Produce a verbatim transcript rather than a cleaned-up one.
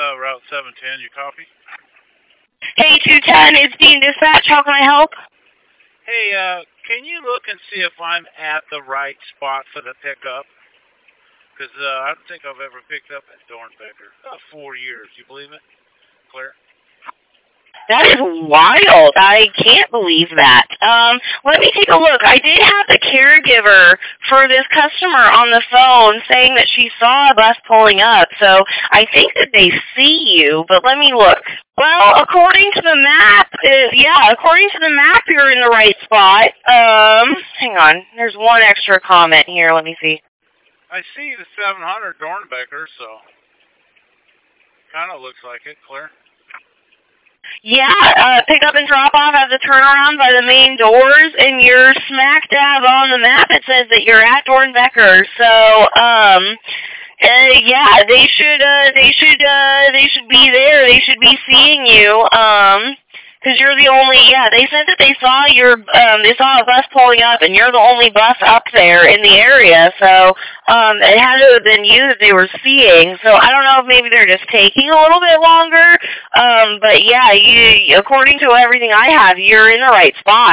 uh, Route seven ten. You copy? Hey, two ten, it's Dean Dispatch. How can I help? Hey, uh, can you look and see if I'm at the right spot for the pickup? Because uh, I don't think I've ever picked up at Dornbecker. About four years. You believe it, Claire? That is wild. I can't believe that. Um, let me take a look. I did have the caregiver for this customer on the phone saying that she saw a bus pulling up, so I think that they see you, but let me look. Well, according to the map, uh, yeah, according to the map, you're in the right spot. Um, hang on. There's one extra comment here. Let me see. I see the seven hundred Dornbecker, so kind of looks like it, Claire. Yeah, uh, pick up and drop off at the turnaround by the main doors, and you're smack dab on the map. It says that you're at Dornbecker, so, um, uh, yeah, they should, uh, they should, uh, they should be there. They should be seeing you, um, because you're the only, yeah, they said that they saw your, um, they saw a bus pulling up, and you're the only bus up there in the area, so, um, it had to have been you that they were seeing, so I don't know if maybe they're just taking a little bit longer, um, but yeah, you, according to everything I have, you're in the right spot.